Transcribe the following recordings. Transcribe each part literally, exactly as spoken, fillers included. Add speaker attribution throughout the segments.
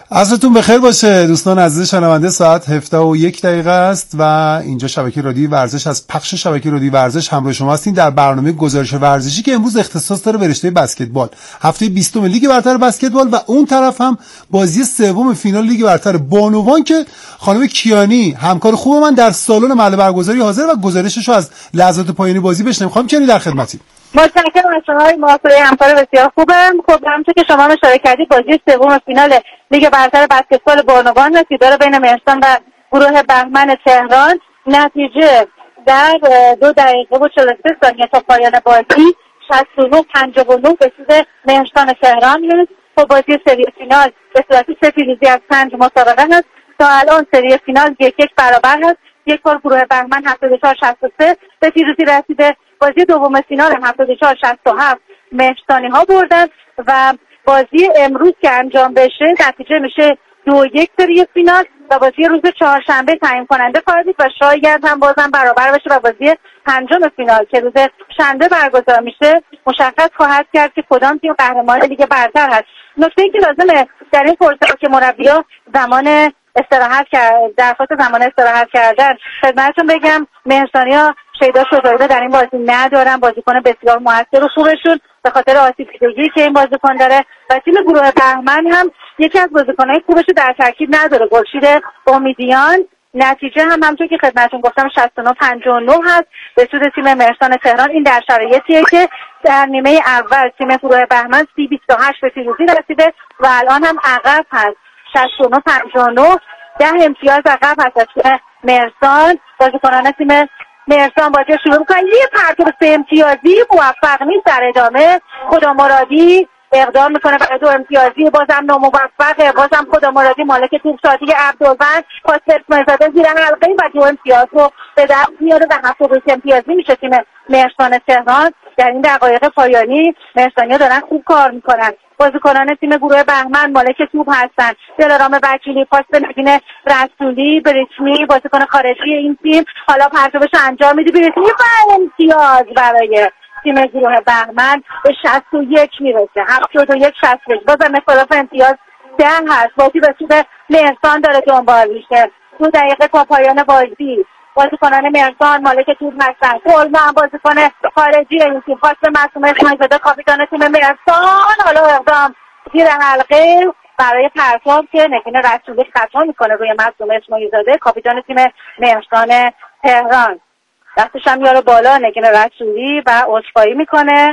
Speaker 1: عصرتون بخیر باشه دوستان عزیز شنونده. ساعت هفده و یک دقیقه است و اینجا شبکه رادیویی ورزش از پخش شبکه رادیویی ورزش همراه شما هستین در برنامه گزارش ورزشی که امروز اختصاص داره به رشته بسکتبال. هفته بیستم لیگ برتر بسکتبال و اون طرف هم بازی سوم فینال لیگ برتر بانوان که خانم کیانی همکار خوب من در سالن محل برگزاری حاضر و گزارششو از لحظات پایانی بازی بشنویم. خانم کیانی در خدمتی.
Speaker 2: متشکرم از شما موافقه همکار بسیار خوبم. خب همونطور که شما اشاره کردید بازی سوم فینال لیگ برتر بسکتبال بانوان رسید داره بین مهرسان و گروه بهمن تهران. نتیجه در دو دقیقه و چهل و سه ثانیه تا پایان بازی شصت و نه پنجاه و نه به سود مهرسان تهران میرسید. خب بازی سری فینال به صورت سه پیروزی از پنج مسابقه هست. تا الان سری فینال یک یک برابر هست. یک بار گروه بهمن هفتاد و چهار شصت و سه به پیروزی رسیده. بازی دوم فینال هم هفتاد و چهار شصت و هفت مهرسانی ها بردن و بازی امروز که انجام بشه نتیجه میشه دو یک سری فینال و بازی روز چهارشنبه تعیین کننده خواهد بود و شاید هم بازم برابر بشه و بازی پنجم فینال که روز شنبه برگزار میشه مشخص خواهد کرد که کدام تیم قهرمان لیگ برتر هست. نکته‌ای که لازمه در این فرصت که مربی‌ها زمان استراحت کرد درخواست زمان استراحت کردن خدمتتون بگم مهرسانی‌ها شیدا شجاعی در این بازی ندارن، بازیکن بسیار موثر و خوبشون به خاطر آسیب دیدگی که این بازیکن داره و تیم گروه بهمن هم یکی از بازیکن‌های خوبش در ترکیب نداره، گلشید امیدیان. نتیجه هم همونطور که خدمتتون گفتم شصت و نه پنجاه و نه هست به سود تیم مهرسان تهران. این در شرایطیه که در نیمه اول تیم گروه بهمن سی بیست و هشت به پیروزی رسیده و الان هم عقب هست شصت و نه پنجاه و نه، ده امتیاز عقب هست از تیم مهرسان. بازیکنان تیم مهرسان بازی شروع میکنن، یه پرتاب سه امتیازی موفق نیست، در ادامه خدا مرادی اقدام میکنه برای دو امتیازی بازم ناموفقه، بازم خدا مرادی مالک توپ شادی عبدالوند پاس اسماعیل‌زاده زیر حلقه و دو امتیاز رو به دست میاره و هفتاد و سه امتیازی میشه تیم مهرسان تهران. در این دقایق پایانی مهرسانی‌ها دارن خوب کار میکنن. بازیکنان تیم گروه بهمن مالک توپ هستن. دلارام وکیلی پاس به نگین رسولی، بریتنی بازیکن خارجی این تیم حالا پرتابش انجام میده، بریتنی و امتیاز برای تیم گروه بهمن به شصت و یک میرسه، هفتاد و یک شصت و یک. بازم اختلاف امتیاز ده هست. بازی به سود مهرسان داره دنبال میشه. دو دقیقه تا پایان بازی بازیکنان مهرسان مالک توپ هستن. کلمن بازیکن خارجی این تیم پاس به معصوم اسماعیل‌زاده کاپیتان تیم مهرسان حالا اقدام زیر حلقه برای پرتاب که نگین رسولی خطا میکنه روی معصوم اسماعیل‌زاده کاپیتان تیم مهرسان تهران. دستش هم میاره بالا نگین رسولی و عذرخواهی میکنه.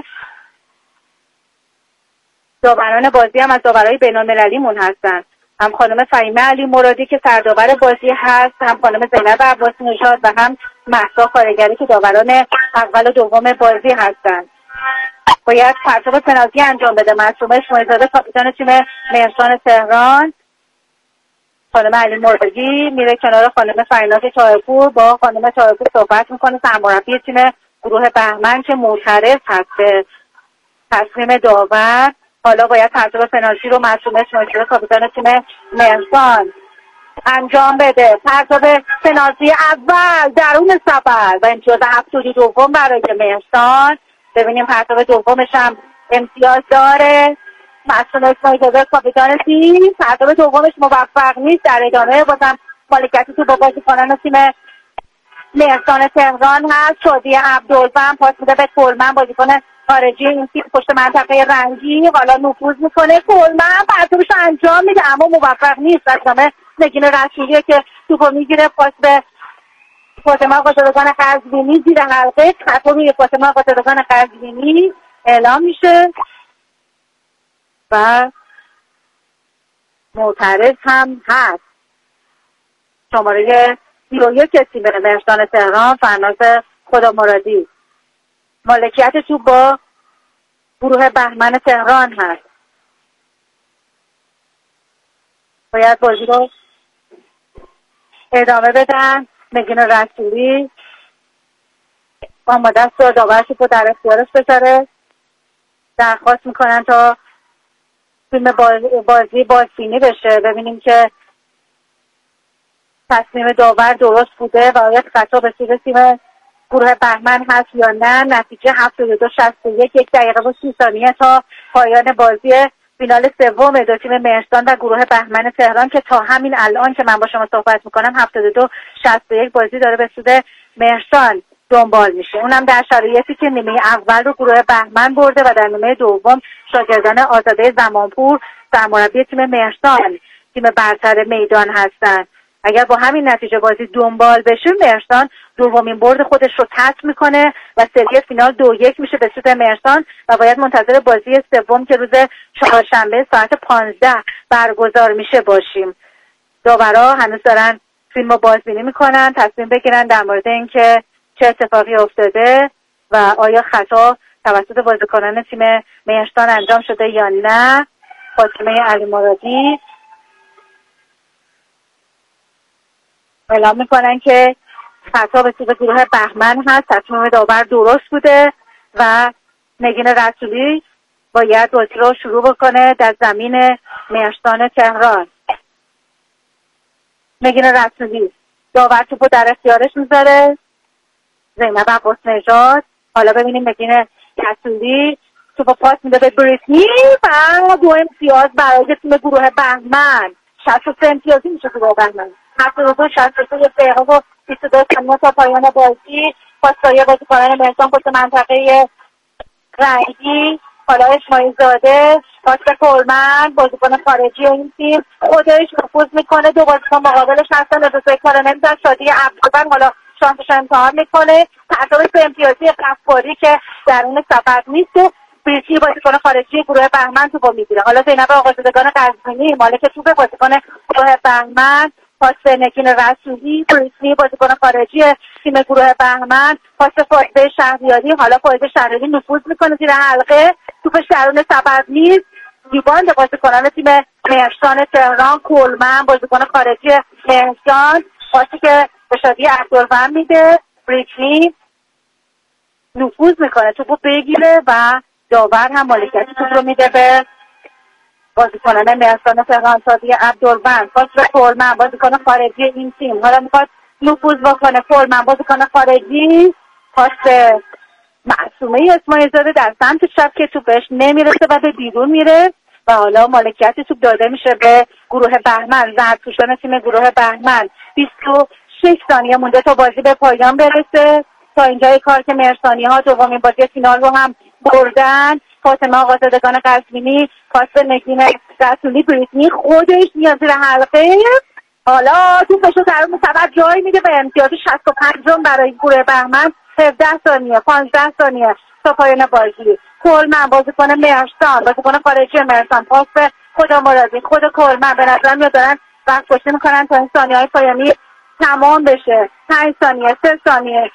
Speaker 2: داوران بازی هم از داورای بین‌المللی مون هستن، هم خانم فهیمه علی مرادی که سرداور بازی هست، هم خانم زینب عباسی نژاد و هم مهسا کارگری که داوران اول و دوم بازی هستن. باید پرتاب پنالتی انجام بده معصوم اسماعیل‌زاده کاپیتان تیم مهرسان تهران. خانم علی مرادی میره کنار خانم فریناز طاهرپور، با خانم طاهرپور صحبت میکنه، سرمربی تیم گروه بهمن که معترض هست به تصمیم داور. حالا باید پرتاب پنالتی رو معصوم اسماعیل‌زاده کاپیتان تیم مهرسان انجام بده. پرتاب پنالتی اول درون سفر و امتیاز هفتاد و دوم برای مهرسان. ببینیم پرتاب دومش هم امتیاز داره. معصوم اسماعیل‌زاده کاپیتان تیم پرتاب دومش موفق نیست، در ادامه بازم مالکیت تو با بازیکنان تیم مهرسان تهران هست. شادی عبدالوند پاس میده به کلمن بازیکن خارجی این تیم پشت منطقه رنگی، حالا نفوذ میکنه کلمن پرتابش انجام میده اما موفق نیست. از ادامه نگین رسولیه که توپو میگیره پاس به فاطمه قاصدگان قزوینی زیر حلقه، خطا روی فاطمه قاصدگان قزوینی اعلام میشه و معترض هم هست. شماره سی و یک تیم مهرسان تهران فرناز خدا مرادی. مالکیت تو با گروه بهمن تهران هست. باید بازی رو ادامه بدن. نگین رسولی آماده است داور توپو در اختیارش بذاره. درخواست میکنن تا فیلم بازی بازبینی بشه ببینیم که تصمیم داور درست بوده و آیا خطا به سود تیم گروه بهمن هست یا نه. نتیجه هفتاد و دو شصت و یک، یک دقیقه و سی ثانیه تا پایان بازی فینال سوم دو تیم مهرسان و گروه بهمن تهران که تا همین الان که من با شما صحبت میکنم هفتاد و دو شصت و یک بازی داره به سود مهرسان دنبال میشه، اونم در شرایطی که نیمه اول رو گروه بهمن برده و در نیمه دوم شاگردان آزاده زمانپور سرمربی تیم مهرسان تیم برتر میدان هستن. اگر با همین نتیجه بازی دنبال بشه مهرسان دومین برد خودش رو کسب میکنه و سری فینال دو یک میشه به سود مهرسان و باید منتظر بازی سوم که روز چهارشنبه ساعت پانزده برگزار میشه باشیم. داورا هنوز دارن فیلم رو بازبینی میکنن، تصمیم بگیرن در مورد اینکه چه اتفاقی افتاده و آیا خطا توسط بازیکنان تیم مهرسان انجام شده یا نه. فاطمه علی مرادی اعلام میکنن که خطا به سود گروه بهمن هست، تصمیم داور درست بوده و نگین رسولی باید بازی رو شروع بکنه در زمین مهرسان تهران. نگین رسولی داور توپو در اختیارش میذاره، زینب عباس نژاد. حالا ببینیم نگین رسولی توپو پاس میده به بریتنی و دو امتیاز برای تیم گروه بهمن. شصت و سه امتیازی میشه گروه بهمن. هفتاد و دو شصت و سه دقیقه و بیست و دو ثانیه تا پایان بازی. پاسداری بازیکنان مهرسان پشت منطقه رنگی. حالا اسماعیل زاده پاس به کلمن بازیکن خارجی این تیم خودش نفوذ میکنه، دو بازیکن مقابلش هستن، دو سه کار نمیدن. شادی عبدالبن حالا شانسش امتحان میکنه، تعداد سه امتیازی قفاری که درون سبد نیست و بریتی بازیکن خارجی گروه بهمن توپو میگیره. حالا زینب آقازادگان قزوینی مالک توپ بازیکن گروه بهمن پاس به نگین رسولی. بریتنی بازیکن خارجی تیم گروه بهمن پاس فایده شهریاری. حالا فایده شهریاری نفوذ میکنه زیر حلقه، توپش درون سبد نیست. ریباند بازیکنان تیم مهرسان تهران. کلمن بازیکن خارجی مهرسان پاسی که به شادی عبدالبن میده. بریتنی نفوذ میکنه توپو بگیره و داور هم مالکیت توپ رو میده به بازیکنان مهرسان تهران. شادی عبدالبن پاس به کلمن بازیکن خارجی این تیم حالا میخواد نفوذ بکنه. کلمن بازیکن خارجی پاس به معصومه اسماعیل زاده در سمت چپ که توپش نمیرسه و به بیرون میره و حالا مالکیت توپ داده میشه به گروه بهمن. زرتشتان تیم گروه بهمن. بیست و شش ثانیه مونده تا بازی به پایان برسه. تا اینجای کار که مهرسانی ها دومین بازی فینال رو هم بردن. فاطمه آقازادگان قزوینی پاس به نگین رسولی. بریتنی خودش میاد زیر حلقه، حالا توپش رو درون سبد جای میده به امتیاز شصت و پنج برای گروه بهمن. هفده ثانیه پانزده ثانیه تا پایان بازی. کلمن بازیکن مهرسان بازیکن خارجی مهرسان پاس به خدا مرادی. خود کلمن به نظر میاد دارن وقت کشی میکنن تا این ثانیه های پایانی تمام بشه. پنج ثانیه سه ثانیه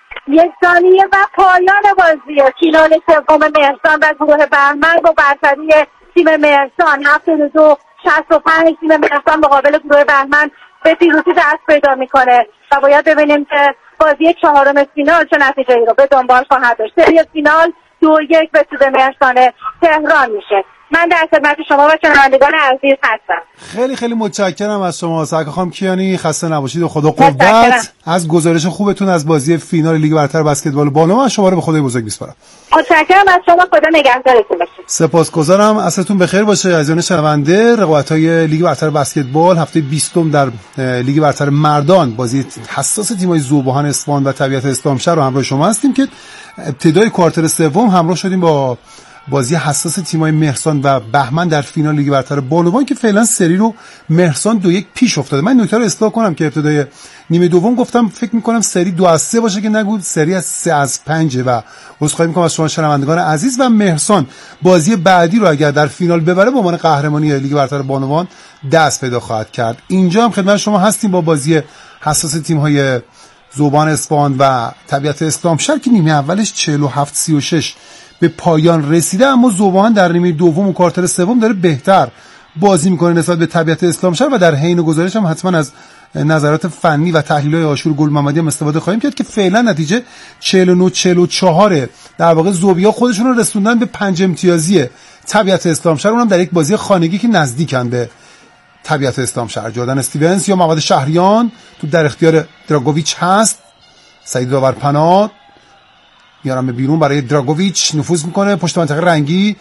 Speaker 2: یک ثانیه و پایان بازی. فینال سوم مهرسان و گروه بهمن با برتری تیم مهرسان هفتاد و دو شصت و پنج. تیم مهرسان مقابل گروه بهمن به پیروزی دست پیدا میکنه و باید ببینیم که بازی چهارم فینال چه نتیجه‌ای رو به دنبال خواهد داشت. سری فینال دو یک به سود مهرسان تهران میشه. من در خدمت شما و شنوندگان عزیز هستم.
Speaker 1: خیلی خیلی متشکرم از شما سرکار خانم کیانی. خسته نباشید و خدا قوت. از گزارش خوبتون از بازی فینال لیگ برتر بسکتبال بالو من شما رو به خدای بزرگ میسپارم.
Speaker 2: متشکرم از شما، خدا نگهدارتون باشه.
Speaker 1: سپاسگزارم، عصرتون بخیر باشه عزیزان شنونده. رقابت‌های لیگ برتر بسکتبال هفته بیستم در لیگ برتر مردان بازی حساس تیم‌های ذوب‌ها اصفهان و طبیعت اسلامشهر رو همراه شما هستیم که ابتدای کوارتر سوم همراه شدیم با بازی حساس تیم‌های مهرسان و بهمن در فینال لیگ برتر بالوان که فعلا سری رو مهرسان دو یک پیش افتاده. من نکته رو اصلاح کنم که ابتدای نیمه دوم گفتم فکر می‌کنم سری دو از سه باشه که نگو سری از سه از پنج و عذرخواهی می‌کنم از شما شنوندگان عزیز. و مهرسان بازی بعدی رو اگر در فینال ببره به عنوان قهرمانی لیگ برتر بالوان دست پیدا خواهد کرد. اینجا هم خدمت شما هستیم با بازی حساس تیم‌های ذوبان اصفهان و طبیعت اسلامشهر که نیمه اولش چهل و هفت سی و شش به پایان رسیده، اما ذوبان در نیمه دوم و کوارتر سوم داره بهتر بازی میکنه نسبت به طبیعت اسلامشهر و در حین گزارش هم حتما از نظرات فنی و تحلیل‌های آشور گل محمدی هم استفاده خواهیم کرد که فعلا نتیجه چهل و نه چهل و چهار. در واقع ذوبیا خودشون رو رسوندن به پنج امتیازی طبیعت اسلامشهر، اونم در یک بازی خانگی که نزدیکن به طبیعت اسلامشهر. جردن استیونز یا محمد شهریان تو در اختیار دراگوویچ هست. سعید داورپناه میارم به بیرون برای دراگوویچ، نفوذ میکنه پشت منطقه رنگی.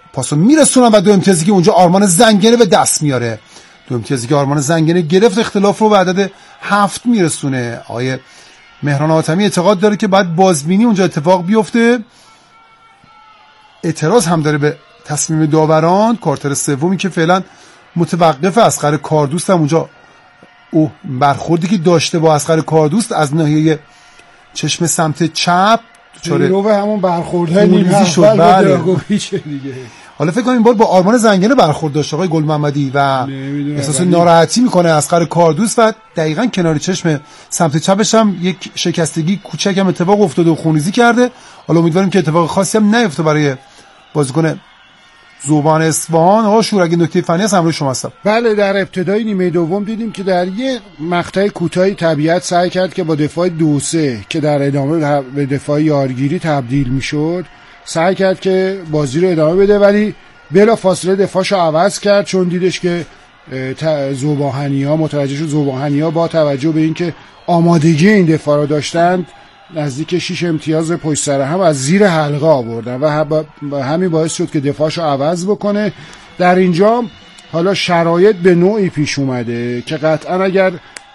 Speaker 1: پاسو میرسونن و دو امتیازی که اونجا آرمان زنگنه به دست میاره. دو امتیازی که آرمان زنگنه گرفت اختلاف رو به عدد هفت میرسونه. آقای مهران حاتمی اعتقاد داره که باید بازبینی اونجا اتفاق بیفته. اعتراض هم داره به تصمیم داوران. کارتر سومی که فعلا متوقف اصغر کاردوست هم اونجا او برخوردی که داشته با اصغر کاردوست از ناحیه چشم سمت چپ
Speaker 3: رو به همون برخوردهای نیمه اول با دراگوویچ دیگه.
Speaker 1: حالا فکر کنم این بار با آرمان زنگنه برخورد داشت آقای گل محمدی و احساس ناراحتی میکنه اصغر کاردوست و دقیقاً کنار چشم سمت چپش هم یک شکستگی کوچک هم اتفاق افتاده و خونریزی کرده. حالا امیدواریم که اتفاق خاصی هم نیفته برای بازیکن ذوبان اصفهان. آقا شور اگه نکته فنی هست همراه شما هستم.
Speaker 3: بله، در ابتدای نیمه دوم دیدیم که در یه مقطع کوتاهی طبیعت سعی کرد که با دفاع دو سه که در ادامه به دفاع یارگیری تبدیل میشد سعی کرد که بازی رو ادامه بده، ولی بلا فاصله دفاعشو عوض کرد چون دیدش که ذوباهنی‌ها متوجه شد ذوباهنی‌ها با توجه به اینکه آمادگی این دفاع رو داشتند نزدیک شش امتیاز پشت سر هم از زیر حلقه آوردن و همین باعث شد که دفاعشو عوض بکنه. در اینجا حالا شرایط به نوعی پیش اومده که قطعا اگر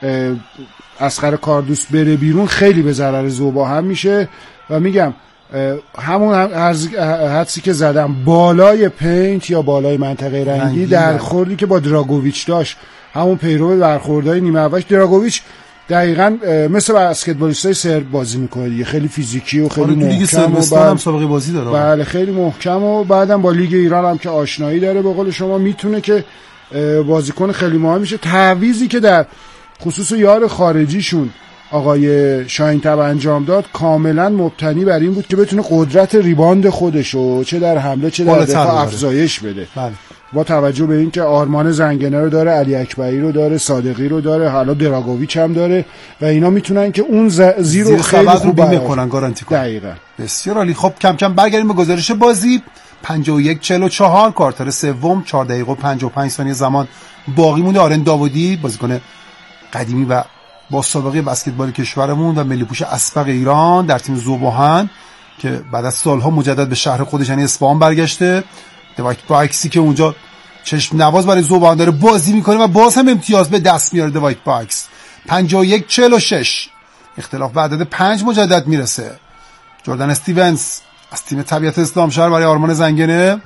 Speaker 3: اصغر کاردوست بره بیرون خیلی به ضرر ذوباهن میشه و میگم همون حدسی که زدم بالای پینت یا بالای منطقه رنگی در خوردی که با دراگوویچ داشت، همون پیرو برخوردهای نیمه اولش دراگوویچ دقیقاً مثل بسکتبالیستای سرب بازی میکنه دیگه، خیلی فیزیکی و خیلی محکم و بعد هم
Speaker 1: سابقه بازی داره.
Speaker 3: بله خیلی محکم و بعدم با لیگ ایران هم که آشنایی داره به قول شما میتونه که بازیکن خیلی مهم میشه. تعویضی که در خصوص یار خارجیشون آقای شاهین‌طب انجام داد کاملا مبتنی بر این بود که بتونه قدرت ریباند خودشو چه در حمله چه در دفاع افزایش بده.
Speaker 1: بله.
Speaker 3: با توجه به اینکه آرمان زنگنه رو داره، علی اکبری رو داره، صادقی رو داره، حالا دراگوویچ هم داره و اینا میتونن که اون زیر رو خیلی خوب
Speaker 1: بکنن، گارانتی کنن.
Speaker 3: دقیقاً.
Speaker 1: بسیار عالی. خب کم کم برگردیم به گزارش بازی. پنجاه و یک چهل و چهار کوارتر سوم، چهار دقیقه و پنجاه و پنج ثانیه زمان باقی مونده. آرن داوودی بازیکن قدیمی و با سابقه بسکتبال کشورمون و ملی پوش اسبق ایران در تیم ذوباهن که بعد از سالها مجدد به شهر خودش یعنی اصفهان برگشته، دوایت باکسی که اونجا چشم نواز برای ذوباهن داره بازی میکنه و باز هم امتیاز به دست میاره. دوایت باکس پنجاه و یک چهل و شش، اختلاف به عدد پنج مجدد میرسه. جردن استیونز از تیم طبیعت اسلام شهر برای آرمان زنگنه،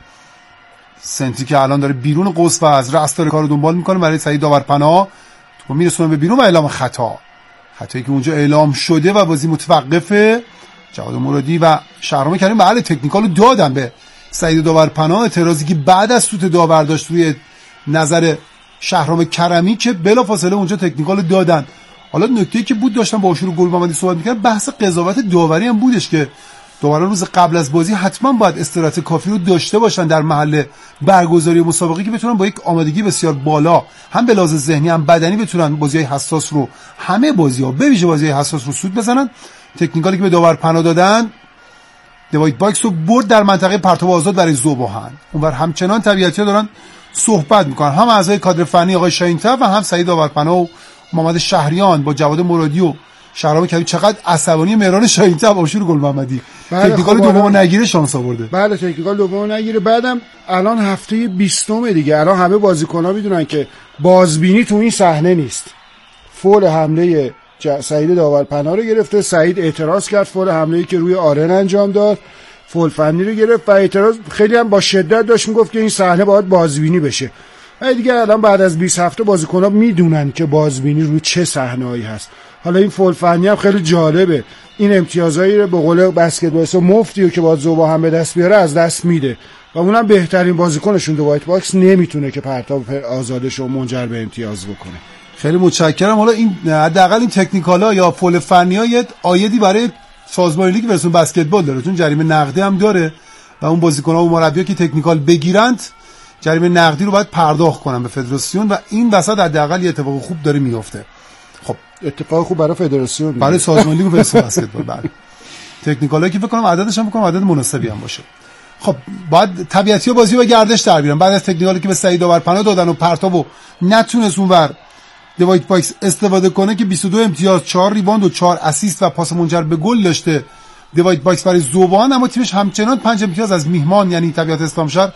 Speaker 1: سنتی که الان داره بیرون قوس و از رأس داره کارو دنبال میکنه برای سعید داورپناه و میرسونه به بیرون و اعلام خطا، خطایی که اونجا اعلام شده و بازی متوقفه. جواد مرادی و شهرام کریم بله تکنیکالو دادن به سعید داورپناه، اعتراضی که بعد از سوت داور داشت روی نظر شهرام کرمی که بلافاصله اونجا تکنیکالو دادن. حالا نکته‌ای که بود داشتم با آشور گل‌محمدی صحبت می‌کردم بحث قضاوت داوری هم بودش که داوران روز قبل از بازی حتما باید استراحت کافی رو داشته باشن در محل برگزاری مسابقه که بتونن با یک آمادگی بسیار بالا هم به لحاظ ذهنی هم بدنی بتونن بازی‌های حساس رو همه بازی‌ها به ویژه بازی‌های حساس رو سود بزنن. تکنیکالی که به داور پناه دادن دوایت باکس رو برد در منطقه پرتاب آزاد برای ذوباهن. اونور همچنان طبیعتی‌ها دارن صحبت میکنن، هم اعضای کادر فنی آقای شاهین‌طب و هم سعید داورپناه و محمد شهریان با جواد مرادی و شهرام کریم. چقدر عصبانی مهران شاهین‌طب آشور گل‌محمدی تکنیکال
Speaker 3: خب
Speaker 1: دومو نگیره شانس آورده.
Speaker 3: بله تکنیکال دومو نگیره. بعدم الان هفته بیستم دیگه، الان همه بازیکن‌ها میدونن که بازبینی تو این صحنه نیست. فول حمله سعید داورپناه رو گرفته، سعید اعتراض کرد فول حمله‌ای که روی آرن انجام داد، فول فنی رو گرفت و اعتراض خیلی هم با شدت داشت میگفت که این صحنه باید بازبینی بشه. و دیگه الان بعد از بیست هفته بازیکن‌ها میدونن که بازبینی روی چه صحنه‌ای هست. حالا این فول فنی هم خیلی جالبه، این امتیازایی رو به قول بسکتبالیست مفتی رو که باید ذوباهن به دست بیاره از دست میده و اونم بهترین بازیکنشون دوایت باکس نمیتونه که پرتاب آزادش رو منجر به امتیاز بکنه.
Speaker 1: خیلی متشکرم. حالا این حداقل این تکنیکالا یا فول فنی‌ها یه آیدی برای سازمان لیگ ورسون بسکتبال داره، چون جریمه نقدی هم داره و اون بازیکن‌ها و مربی‌ها که تکنیکال بگیرند جریمه نقدی رو باید پرداخت کنن به فدراسیون و این وسط حداقل یه اتفاق خوب داره میفته. خب
Speaker 3: اتفاق خوب برای فدراسیون،
Speaker 1: برای سازمان لیگ ورسون بسکتبال. بله تکنیکالا که فکر کنم عددش هم فکر کنم عدد مناسبی هم باشه. خب بعد طبیعتی‌ها بازی و گردش در بیارن. بعد از تکنیکالی که به سعید داورپناه دادن و پرتابو نتونست اونور دوایت باکس استفاده کنه که بیست و دو امتیاز، چهار ریباند و چهار اسیست و پاس منجر به گل داشته دوایت باکس برای ذوباهن، اما تیمش همچنان پنج امتیاز از میهمان یعنی طبیعت اسلام شهر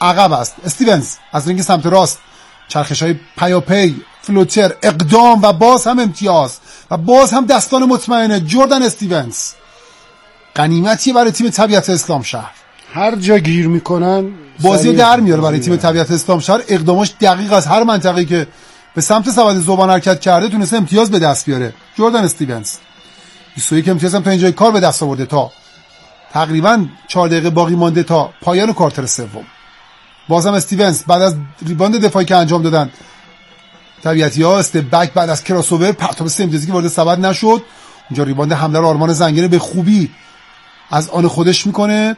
Speaker 1: عقب است. استیونز از رینگ سمت راست، چرخش‌های پیاپی، فلوتر، اقدام و باز هم امتیاز و باز هم دستان مطمئنه جردن استیونز. غنیمتی برای تیم طبیعت اسلام شهر،
Speaker 3: هر جا گیر میکنن
Speaker 1: بازی در میاره برای تیم طبیعت اسلام شهر. اقدامش دقیق از هر منطقه‌ای که به سمت سبد ذوبان حرکت کرده تونسته امتیاز به دست بیاره. جردن استیونز بیست و یک امتیاز هم تا اینجای کار به دست آورده، تا تقریبا چهار دقیقه باقی مانده تا پایان کوارتر سوم. بازم استیونز بعد از ریباند دفاعی که انجام دادن طبیعتی‌ها، استپ بک بعد از کراس اوور، پرتاب سه امتیازی که وارد سبد نشد، اونجا ریباند حمله رو آرمان زنگنه به خوبی از آن خودش میکنه.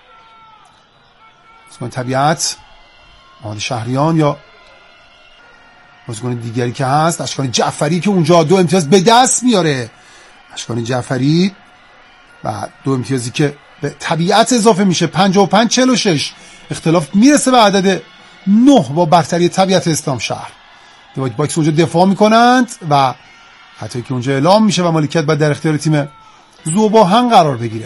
Speaker 1: بازیکن طبیعت محمد شهریان یا بازیکن دیگری که هست اشکان جعفری که اونجا دو امتیاز به دست میاره. اشکان جعفری و دو امتیازی که به طبیعت اضافه میشه، پنجاه و پنج چهل و شش. اختلاف میرسه به عدد نه با برتری طبیعت اسلام شهر. دیوایت باکس اونجا دفاع میکنند و حتی که اونجا اعلام میشه و مالکیت باید در اختیار تیم ذوباهن قرار بگیره.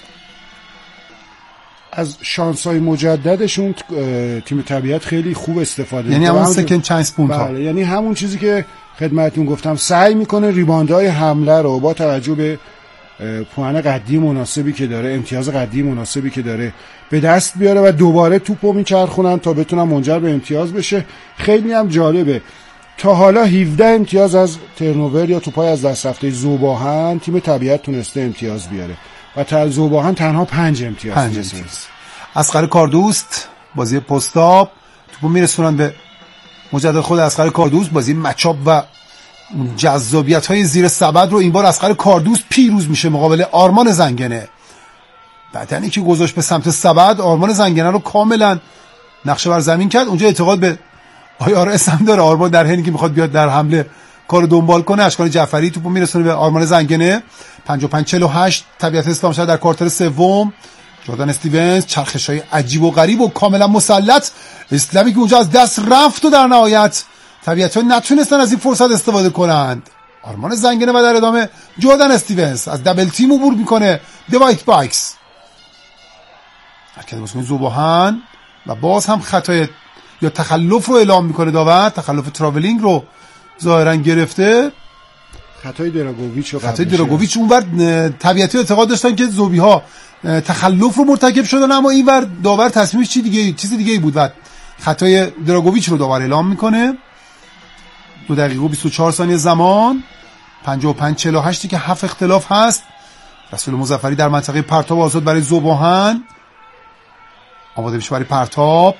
Speaker 3: از شانس‌های مجددشون تیم طبیعت خیلی خوب استفاده
Speaker 1: یعنی همون سکند چانس پونت ها.
Speaker 3: بله، یعنی همون چیزی که خدمتتون گفتم، سعی میکنه ریباندهای حمله رو با توجه به پوان قدی مناسبی که داره، امتیاز قدی مناسبی که داره به دست بیاره و دوباره توپو میچرخونن تا بتونن منجر به امتیاز بشه. خیلی هم جالبه، تا حالا هفده امتیاز از ترنوور یا توپای از دست رفته ذوباهن تیم طبیعت تونسته امتیاز بیاره و تا ذوباهن تنها پنج امتیاز.
Speaker 1: پنج امتیاز. اصغر کاردوست بازی پستاپ، توپو میرسونن به مجدد خود اصغر کاردوست. بازی مچاپ و جذابیت های زیر سبد رو این بار اصغر کاردوست پیروز میشه مقابل آرمان زنگنه. بدنی که گذاشت به سمت سبد، آرمان زنگنه رو کاملا نقشه بر زمین کرد. اونجا اعتقاد به آی آر اس هم داره آرمان در حینی که میخواد بیاد در حمله کارو دنبال کنه. اشکان جعفری توپو میرسونه به آرمان زنگنه. پنجاه و پنج چهل و هشت طبیعت اسلام شهر در کوارتر سوم. جردن استیونز چرخشای عجیب و غریب و کاملا مسلط، اسلامی که اونجا از دست رفت و در نهایت طبیعت‌ها نتونستن از این فرصت استفاده کنند. آرمان زنگنه و در ادامه جردن استیونز از دبل تیم عبور میکنه. دوایت باکس حرکت بازیکن ذوباهن و باز هم خطای یا تخلف رو اعلام میکنه داور. تخلف تراولینگ رو ظاهرا گرفته.
Speaker 3: خطای دراگوویچ.
Speaker 1: خطای دراگوویچ اونور طبیعتی اعتقاد داشتن که ذوبی‌ها تخلف رو مرتکب شدن، اما اینور داور تصمیمش چی دیگه چیز دیگه ای بود و خطای دراگوویچ رو داور اعلام میکنه. دو دقیقه و بیست و چهار ثانیه زمان. پنجاه و پنج چهل و هشت که هفت اختلاف هست. رسول مظفری در منطقه پرتاب آزاد برای ذوباهن آماده میشه برای پرتاب.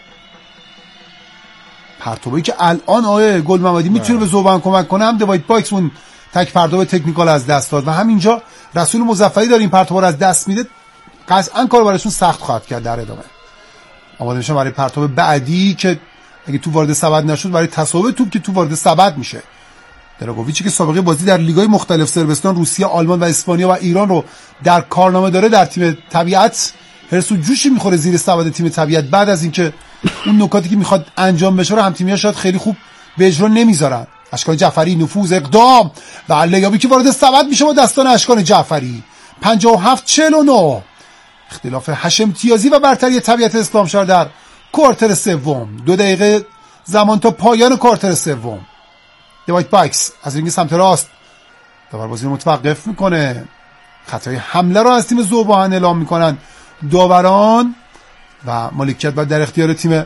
Speaker 1: پرتابی که الان آقای گل محمدی میتونه به ذوباهن کمک کنه. هم دوایت باکس اون تک پرتاب تکنیکال از دست داد و همینجا رسول مظفری داره این پرتاب رو از دست میده. قطعا کار براشون سخت خواهد کرد در ادامه. آماده میشه برای پرتاب بعدی که اگه تو وارد سبد نشد برای تصاوب توپ که تو وارد سبد میشه. دراگوویچی که سابقه بازی در لیگ‌های مختلف صربستان، روسیه، آلمان و اسپانیا و ایران رو در کارنامه داره، در تیم طبیعت هرس و جوشی میخوره زیر سبد تیم طبیعت بعد از اینکه اون نکاتی که میخواد انجام بشه رو هم تیمی‌ها شاید خیلی خوب به اجرا نمیذارن. اشکان جعفری نفوذ، اقدام و لیابی که وارد سبد میشه با دستان اشکان جعفری. پنجاه و هفت چهل و نه اختلاف هشت امتیازی و برتری طبیعت اسلام شهر در کوارتر سوم. دو دقیقه زمان تا پایان کوارتر سوم. دوایت باکس از رینگ سمت راست داور بازی رو متوقف میکنه. خطای حمله رو از تیم ذوباهن اعلام میکنن داوران و مالکیت باید در اختیار تیم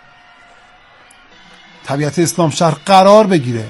Speaker 1: طبیعت اسلام شهر قرار بگیره.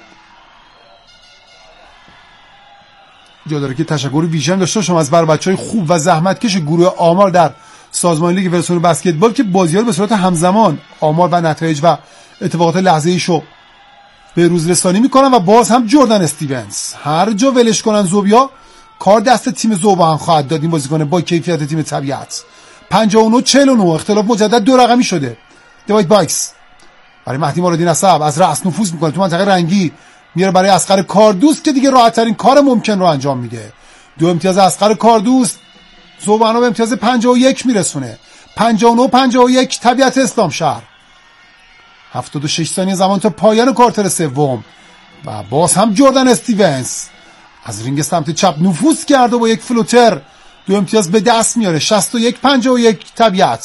Speaker 1: جا داره که تشکر ویژن داشته باشم از بر بچهای خوب و زحمتکش گروه آمار در سازمان لیگ ورسون بسکتبال که بازی‌ها رو به صورت همزمان آمار و نتایج و اتفاقات لحظه‌ایشو به روز رسانی میکنن و باز هم جردن استیونز هر جا ولش کنن ذوبیا کار دست تیم ذوباهن خواهد داد. این بازیکن با کیفیت تیم طبیعت. پنجاه و نه چهل و نه اختلاف مجدد دو رقمی شده. دوایت باکس برای مهدی مرادی نسب از رأس نفوذ میکنه تو منطقه رنگی، میره برای اصغر کاردوست که دیگه راحت ترین کار ممکن رو انجام میده. دو امتیاز اصغر کاردوست ذوباهن به امتیاز پنجاه و یک میرسونه. پنجاه و نه پنجاه و یک طبیعت اسلام شهر. هفتاد و شش ثانیه زمان تا پایان کوارتر سوم و باز هم جردن استیونز از رینگ سمت چپ نفوذ کرد و با یک فلوتر دو امتیاز به دست میاره. شصت و یک پنجاه و یک طبیعت.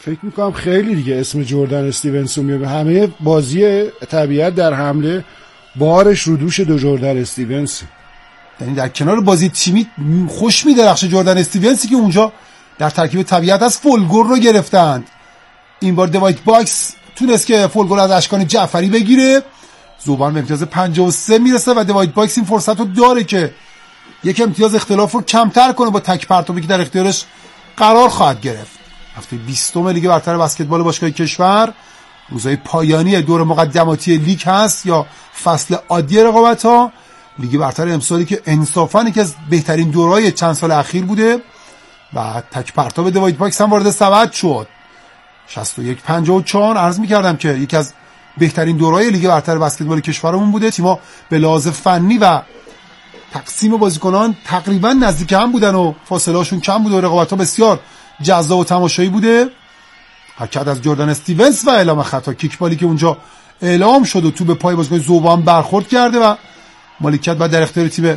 Speaker 3: فکر میکنم خیلی دیگه اسم جردن استیونس رو میاد. همه بازی طبیعت در حمله بارش رو دوش دو جردن استیونس،
Speaker 1: یعنی در کنار بازی تیمی خوش میدرخشه جردن استیونسی که اونجا در ترکیب طبیعت از فولگور رو گرفتند. این بار دوایت باکس تونست که فولگور از اشکان جعفری بگیره، زوبان به امتیاز پنجاه و سه میرسه و دوایت باکس این فرصت رو داره که یک امتیاز اختلاف رو کمتر کنه با تک پرتابی که در اختیارش قرار خواهد گرفت. هفته بیستم لیگ برتر بسکتبال باشگاه کشور، روزهای پایانی دور مقدماتی لیگ هست یا فصل عادی رقابت‌ها. لیگ برتر امسالی که انصافاً یکی از بهترین دورهای چند سال اخیر بوده و تک پرتاب دوایت باکس هم وارد سبد شد. شصت و یک پنجاه و چهار عرض می‌کردم که یکی از بهترین دورهای لیگ برتر بسکتبال کشورمون بوده. تیم‌ها به لحاظ فنی و تقسیم بازیکنان تقریبا نزدیک هم بودن و فاصله هاشون کم بوده و رقابت‌ها بسیار جذاب و تماشایی بوده. حرکت از جردن استیونس و اعلام خطا، کیک بالی که اونجا اعلام شد و تو به پای بازیکن زوبان برخورد کرده و مالکیت بعد در اختیار تیم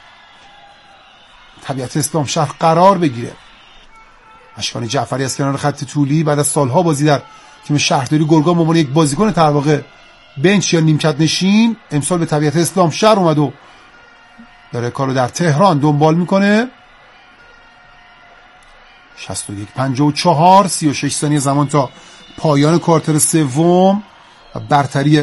Speaker 1: طبیعت اسلام شهر قرار بگیره. اشکان جعفری از کنار خط طولی بعد از سالها بازی در تیم شهرداری گرگان به عنوان یک بازیکن در واقع بنچ یا نیمکت نشین امسال به طبیعت اسلام شهر اومد و داره کارو در تهران دنبال میکنه. شصت و یک پنجاه و چهار، سی و شش ثانیه زمان تا پایان کوارتر سوم و برتری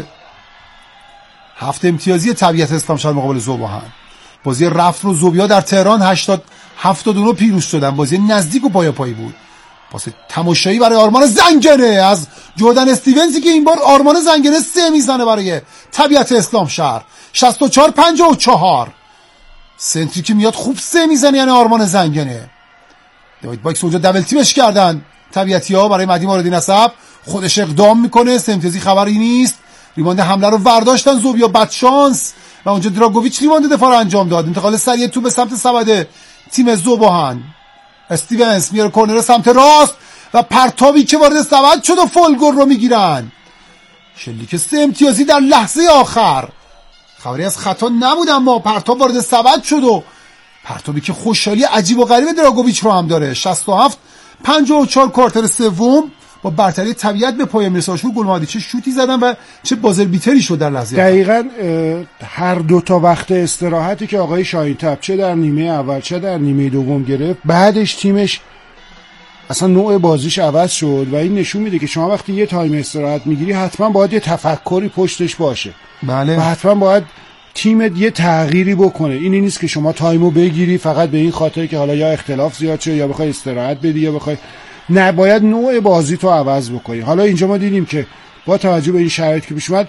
Speaker 1: هفت امتیازی طبیعت اسلام شهر مقابل ذوب‌آهن. بازی رفت رو زوبیا در تهران هشتاد هفتاد و نه پیروز شدن. بازی نزدیک و پایا پایی بود. پاس تماشایی برای آرمان زنگنه از جردن استیونسی که این بار آرمان زنگنه سه میزنه برای طبیعت اسلام شهر. شصت و چهار پنجاه و چهار، سنتری که میاد خوب سه میزنه، یعنی آرمان زنگنه. دوایت باکس اونجا دبل تیمش کردن طبیعتی ها برای مهدی مارادی نسب، خودش اقدام میکنه، سه امتیازی خبری نیست. ریباند حمله رو ورداشتن زوبیا، بد شانس و اونجا دراگوویچ ریباند دفاع رو انجام داد. انتقال سریع تو به سمت سبد تیم ذوب‌آهن. استیونس میاره کورنر سمت راست و پرتابی که وارد سبد شد و فولگور رو میگیرن. شلیک سه امتیازی در لحظه آخر، خبری از خطا نبود اما پرتاب وارد سبد شد و پرتابی که خوشحالی عجیب و غریب دراگوویچ رو هم داره. شصت و هفت پنجاه و چهار کوارتر سوم با برتری طبیعت به پایان میرسه. گل مادی چه شوتی زدن و چه بازل بیتری شد در لحظه.
Speaker 3: دقیقاً هر دو تا وقت استراحتی که آقای شاهین‌طب چه در نیمه اول چه در نیمه دوم گرفت، بعدش تیمش اصلا نوع بازیش عوض شد و این نشون میده که شما وقتی یه تایم استراحت میگیری حتما باید یه تفکری پشتش باشه.
Speaker 1: بله.
Speaker 3: و حتما باید تیمت یه تغییری بکنه. اینی نیست که شما تایمو بگیری فقط به این خاطر که حالا یا اختلاف زیاد شه یا بخوای استراحت بدی یا بخوای، نه، باید نوع بازی تو عوض بکنی. حالا اینجا ما دیدیم که با توجه به این شرایط که پیش اومد،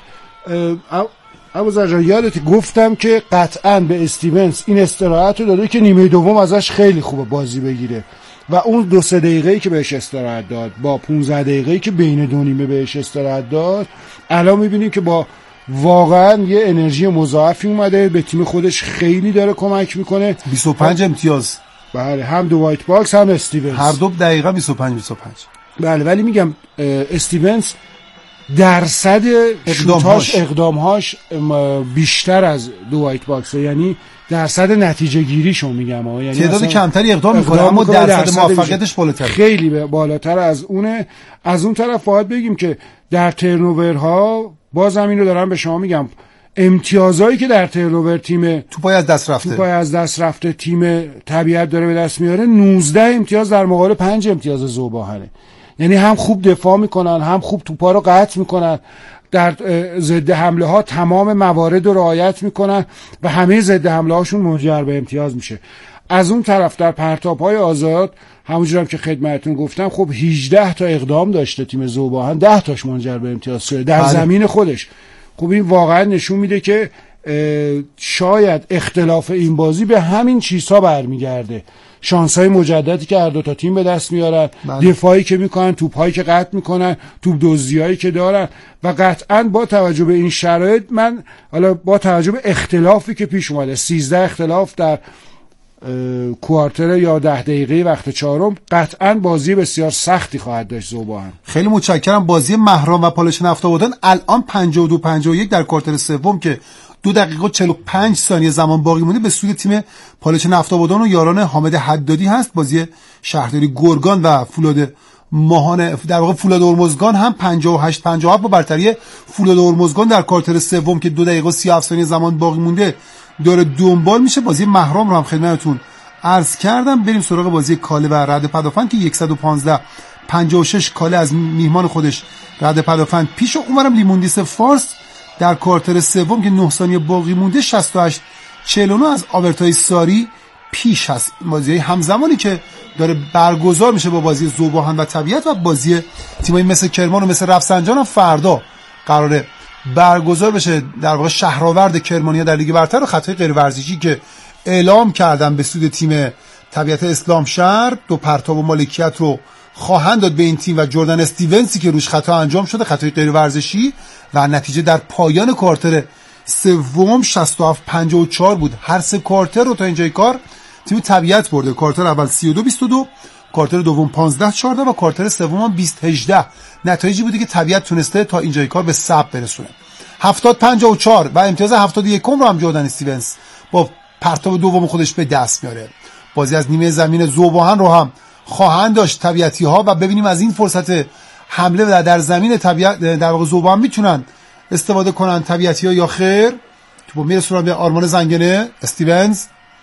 Speaker 3: ابوذر جان یادت گفتم که قطعاً به استیونس این استراحت رو داده که نیمه دوم ازش خیلی خوبه بازی بگیره و اون دو سه دقیقه‌ای که بهش استراحت داد با پانزده دقیقه‌ای که بین دو نیمه بهش استراحت داد، الان می‌بینیم که با واقعا یه انرژی مضاعفی اومده به تیم خودش، خیلی داره کمک میکنه.
Speaker 1: بیست و پنج امتیاز.
Speaker 3: بله، هم دوایت باکس هم استیونس،
Speaker 1: هر دو دقیقا بیست و پنج بیست و پنج.
Speaker 3: بله، ولی میگم استیونس درصد اقدامهاش اقدامهاش بیشتر از دوایت باکس، یعنی درصد نتیجه گیریشو میگم، یعنی
Speaker 1: تعداد کمتری اقدام میکنه اما درصد موفقیتش بالاتره،
Speaker 3: خیلی بالاتر از اونه. از اون طرف باید بگیم که در ترنوورها باز همین رو دارم به شما میگم، امتیازایی که در ترنوور تیم
Speaker 1: توپای از دست رفته
Speaker 3: توپای از دست رفته تیم طبیعت داره به دست میاره، نوزده امتیاز در مقابل پنج امتیاز ذوب‌آهنه. یعنی هم خوب دفاع میکنن، هم خوب توپا رو قطع میکنن، در ضد حمله ها تمام موارد رو رعایت میکنن و همه ضد حمله هاشون منجر به امتیاز میشه. از اون طرف در پرتاب های آزاد همونجوری هم که خدمتتون گفتم، خب هجده تا اقدام داشته تیم ذوب‌آهن، ده تاش منجر به امتیاز شده در بله. زمین خودش. خب این واقعا نشون میده که شاید اختلاف این بازی به همین چیزها برمیگرده، شانس‌های مجددی که هر دو تا تیم به دست میارن، بله. دفاعی که میکنن، توپ‌هایی که قطع میکنن، توپ دزدی‌هایی که دارن و قطعاً با توجه به این شرایط، من حالا با توجه به اختلافی که پیش اومده، سیزده اختلاف در کوارتر یا ده دقیقه وقت چهارم، قطعاً بازی بسیار سختی خواهد داشت ذوب‌آهن.
Speaker 1: خیلی متشکرم. بازی مهران و پالایش نفت‌آبادان الان پنجاه و دو پنجاه و یک در کوارتر سوم که دو دقیقه و چهل و پنج ثانیه زمان باقی مونده به سوی تیم پالایش نفت‌آبادان و یاران حامد حدادی هست. بازی شهرداری گرگان و فولاد ماهان در واقع فولاد هرمزگان هم پنجاه و هشت پنجاه و هفت با برتری فولاد هرمزگان در کوارتر سوم که دو دقیقه و سی و هفت ثانیه زمان باقی مونده داره دنبال میشه. بازی مهرام رو هم خدمتتون عرض کردم. بریم سراغ بازی کاله و رد پدافند که صد و پانزده پنجاه و شش کاله از میهمان خودش رد پدافند پیش. و اونورم لیموندیس فارس در کوارتر سوم که نه ثانیه باقی مونده شصت و هشت چهل و نه از آورتای ساری پیش هست. بازی همزمانی که داره برگزار میشه با بازی ذوب‌آهن و طبیعت و بازی تیمایی مثل کرمان و مثل رفسنجان هم فردا قراره برگزار بشه. در واقع شهرآورد کرمانیا در لیگ برتر و خطای غیر ورزشی که اعلام کردن به سود تیم طبیعت اسلام شهر دو پرتاب و مالکیت رو خواهند داد به این تیم و جردن استیونسی که روش خطا انجام شده خطای غیر ورزشی و نتیجه در پایان کوارتر سوم شصت و هفت پنجاه و چهار بود. هر سه کوارتر رو تا اینجای کار تیم طبیعت برده. کوارتر اول سی و دو بیست و دو، کوارتر دوم پانزده چهارده و کوارتر سوم هم بیست هجده. نتایجی بوده که طبیعت تونسته تا اینجای کار به ثبت برسونه. هفتاد پنجاه و چهار و امتیاز هفتاد و یک رو هم جردن استیونز با پرتاب دوم خودش به دست میاره. بازی از نیمه زمین ذوب‌آهن رو هم خواهند داشت طبیعتی ها و ببینیم از این فرصت حمله و در زمین طبیعت در واقع ذوب‌آهن میتونن استفاده کنن طبیعتی ها یا خیر. تو میرسونن به آرمان زنگنه. استیونز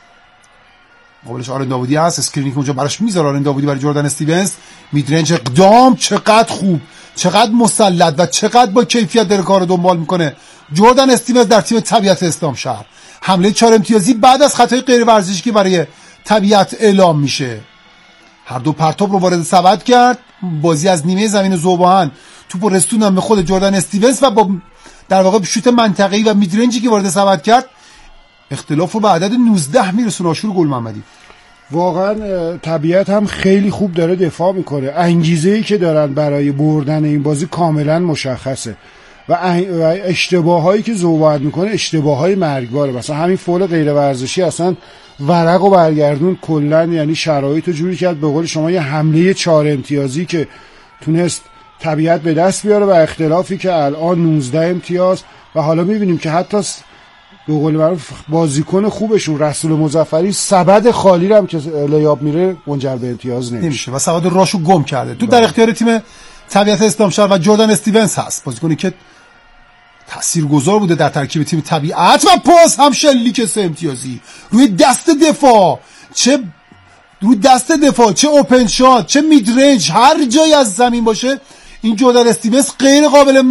Speaker 1: قابلش آرن داوودی هست، اسکرینی که اونجا براش میذاره آرن داوودی برای جردن استیونز. میدرنج اقدام چقدر خوب، چقدر مسلط و چقدر با کیفیت داره کارو دنبال میکنه جردن استیونز در تیم طبیعت اسلام شهر. حمله چهار امتیازی بعد از خطای غیر ورزشی که برای طبیعت اعلام میشه. هر دو پرتاب رو وارد سبد کرد. بازی از نیمه زمین ذوب‌آهن توپو رسوندن به خود جردن استیونز و با در واقع شوت منطقه‌ای و میدرنجی که وارد سبد کرد اختلاف رو به عدد نوزده میرسونه. آشور گل محمدی
Speaker 3: واقعا طبیعت هم خیلی خوب داره دفاع میکنه. انگیزه‌ای که دارن برای بردن این بازی کاملا مشخصه و اشتباهایی که ذوب‌آهن میکنه اشتباههای مرگباره. مثلا همین فول غیر ورزشی اصلا ورق و برگردون کلا، یعنی شرایط رو جوری کرد به قول شما یه حمله چهار امتیازی که تونست طبیعت به دست بیاره و اختلافی که الان نوزده امتیاز و حالا میبینیم که حتی به قول معروف بازیکن خوبشون رسول مظفری سبد خالی رو هم که لیاب میره منجر به امتیاز نمیشه
Speaker 1: و سبد راشو گم کرده. تو در اختیار تیم طبیعت اسلام شهر و جردن استیونز هست، بازیکنی که تاثیرگذار بوده در ترکیب تیم طبیعت و پاس هم شلیک سه امتیازی روی دست دفاع، چه روی دست دفاع چه اوپن شات چه میدرنج، هر جایی از زمین باشه این جردن استیونز غیر قابل